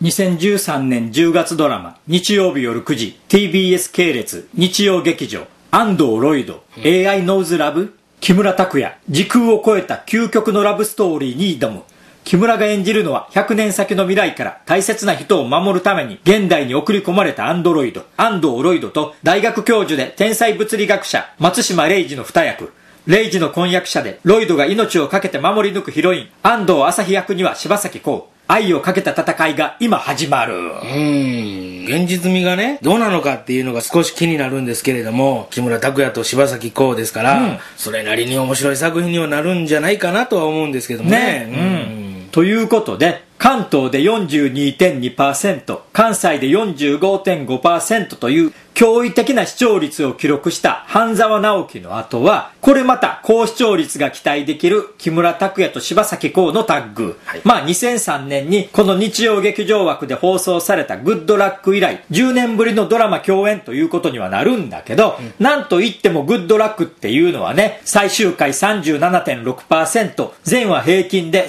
2013年10月ドラマ日曜日夜9時 TBS 系列日曜劇場安藤ロイド、AI Knows Love 木村拓哉時空を超えた究極のラブストーリーに挑む。木村が演じるのは100年先の未来から大切な人を守るために現代に送り込まれた安藤ロイドと大学教授で天才物理学者松島玲二の二役。玲二の婚約者でロイドが命を懸けて守り抜くヒロイン安藤朝日役には柴咲コウ。愛をかけた戦いが今始まる。 現実味がねどうなのかっていうのが少し気になるんですけれども、木村拓哉と柴咲コウですから、それなりに面白い作品にはなるんじゃないかなとは思うんですけどもね。 ということで関東で 42.2%、 関西で 45.5% という驚異的な視聴率を記録した半沢直樹の後は、これまた高視聴率が期待できる木村拓哉と柴咲コウのタッグ、2003年にこの日曜劇場枠で放送されたグッドラック以来10年ぶりのドラマ共演ということにはなるんだけど、なんといってもグッドラックっていうのはね、最終回 37.6%、 前話平均で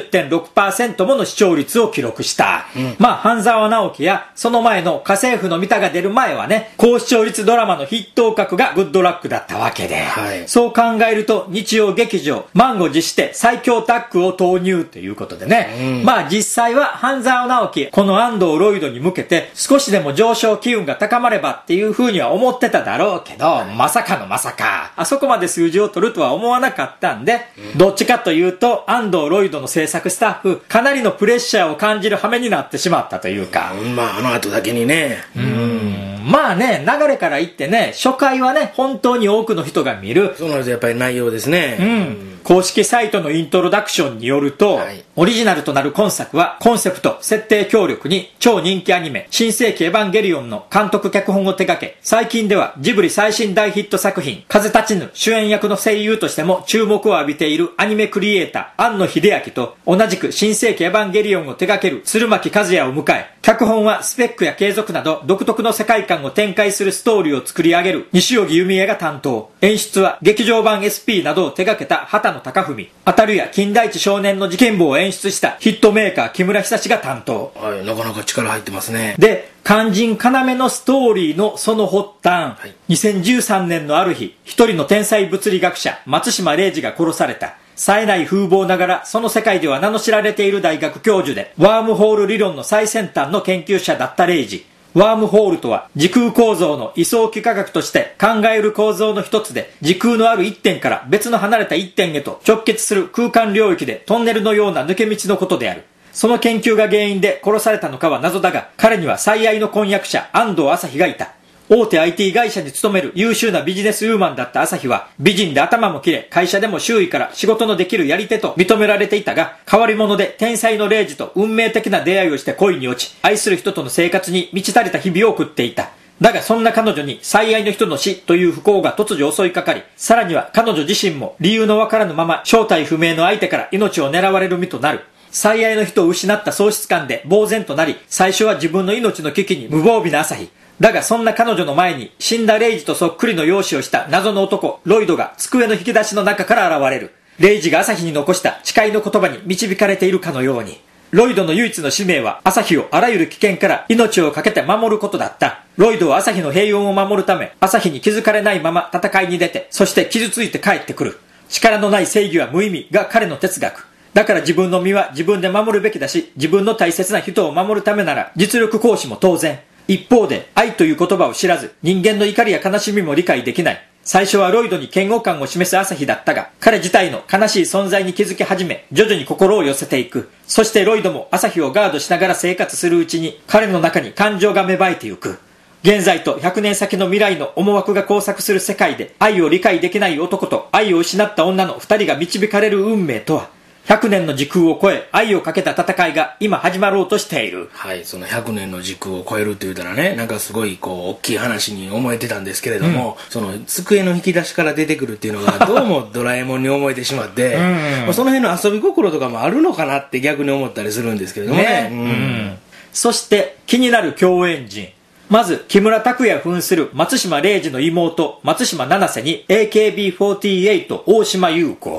30.6% もの視聴率を記録した。半沢直樹やその前の家政婦のミタが出る前はね、高視聴率ドラマの筆頭格がグッドラックだったわけで、そう考えると日曜劇場満を持して最強タッグを投入ということでね、実際は半沢直樹この安藤ロイドに向けて少しでも上昇機運が高まればっていう風には思ってただろうけど、まさかのまさかあそこまで数字を取るとは思わなかったんで、どっちかというと安藤ロイドの制作スタッフかなりのプレッシャーを感じる羽目になってしまったというか、 あの後だけにね、 流れから言ってね、初回はね本当に多くの人が見る。 そうなるとやっぱり内容ですね。 公式サイトのイントロダクションによると、オリジナルとなる今作はコンセプト設定協力に超人気アニメ新世紀エヴァンゲリオンの監督脚本を手掛け、最近ではジブリ最新大ヒット作品風立ちぬ主演役の声優としても注目を浴びているアニメクリエイター庵野秀明と、同じく新世紀エヴァンゲリオンを手掛ける鶴巻和也を迎え、脚本はスペックや継続など独特の世界観を展開するストーリーを作り上げる西荻弓枝が担当。演出は劇場版 SP などを手掛けた畑野貴文。当たるや金田一少年の事件簿を演出したヒットメーカー木村久志が担当。 なかなか力入ってますね。 で、肝心要のストーリーのその発端、2013年のある日、一人の天才物理学者松島玲二が殺された。冴えない風貌ながらその世界では名の知られている大学教授でワームホール理論の最先端の研究者だった玲二。ワームホールとは時空構造の位相幾何学として考える構造の一つで、時空のある一点から別の離れた一点へと直結する空間領域でトンネルのような抜け道のことである。その研究が原因で殺されたのかは謎だが、彼には最愛の婚約者安藤朝日がいた。大手 IT 会社に勤める優秀なビジネスウーマンだった朝日は美人で頭も綺麗、会社でも周囲から仕事のできるやり手と認められていたが、変わり者で天才の玲二と運命的な出会いをして恋に落ち、愛する人との生活に満ち足りた日々を送っていた。だがそんな彼女に最愛の人の死という不幸が突如襲いかかり、さらには彼女自身も理由のわからぬまま正体不明の相手から命を狙われる身となる。最愛の人を失った喪失感で呆然となり、最初は自分の命の危機に無防備な朝日。だがそんな彼女の前に死んだレイジとそっくりの容姿をした謎の男ロイドが机の引き出しの中から現れる。レイジが朝日に残した誓いの言葉に導かれているかのように、ロイドの唯一の使命は朝日をあらゆる危険から命を懸けて守ることだった。ロイドは朝日の平穏を守るため朝日に気づかれないまま戦いに出て、そして傷ついて帰ってくる。力のない正義は無意味が彼の哲学だから、自分の身は自分で守るべきだし、自分の大切な人を守るためなら実力行使も当然。一方で愛という言葉を知らず人間の怒りや悲しみも理解できない。最初はロイドに嫌悪感を示す朝日だったが、彼自体の悲しい存在に気づき始め徐々に心を寄せていく。そしてロイドも朝日をガードしながら生活するうちに彼の中に感情が芽生えてゆく。現在と100年先の未来の思惑が交錯する世界で、愛を理解できない男と愛を失った女の2人が導かれる運命とは。100年の時空を超え愛をかけた戦いが今始まろうとしている。 その100年の時空を超えるって言うたらね、なんかすごい大きい話に思えてたんですけれども、その机の引き出しから出てくるっていうのがどうもドラえもんに思えてしまってその辺の遊び心とかもあるのかなって逆に思ったりするんですけれどもね。 そして気になる共演陣。まず木村拓哉扮する松島玲二の妹松島七瀬に AKB48 大島優子、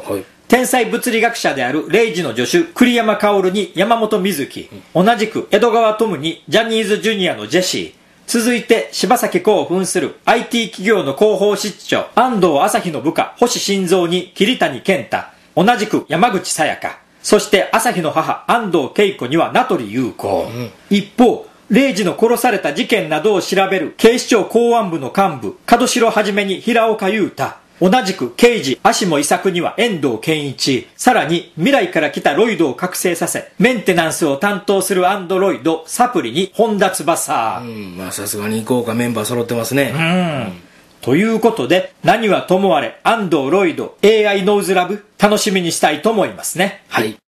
天才物理学者であるレイジの助手栗山薫に山本瑞希、同じく江戸川トムにジャニーズジュニアのジェシー、続いて柴咲コウを扮する IT 企業の広報室長安藤朝日の部下星新三に桐谷健太、同じく山口さやか、そして朝日の母安藤恵子には名取裕子、一方レイジの殺された事件などを調べる警視庁公安部の幹部門城はじめに平岡裕太、同じく刑事足も伊作には遠藤健一、さらに未来から来たロイドを覚醒させメンテナンスを担当するアンドロイドサプリに本田翼。 まあさすがに豪華メンバー揃ってますね。 ということで何はともあれ安藤ロイド AI ノーズラブ楽しみにしたいと思いますね。 はい。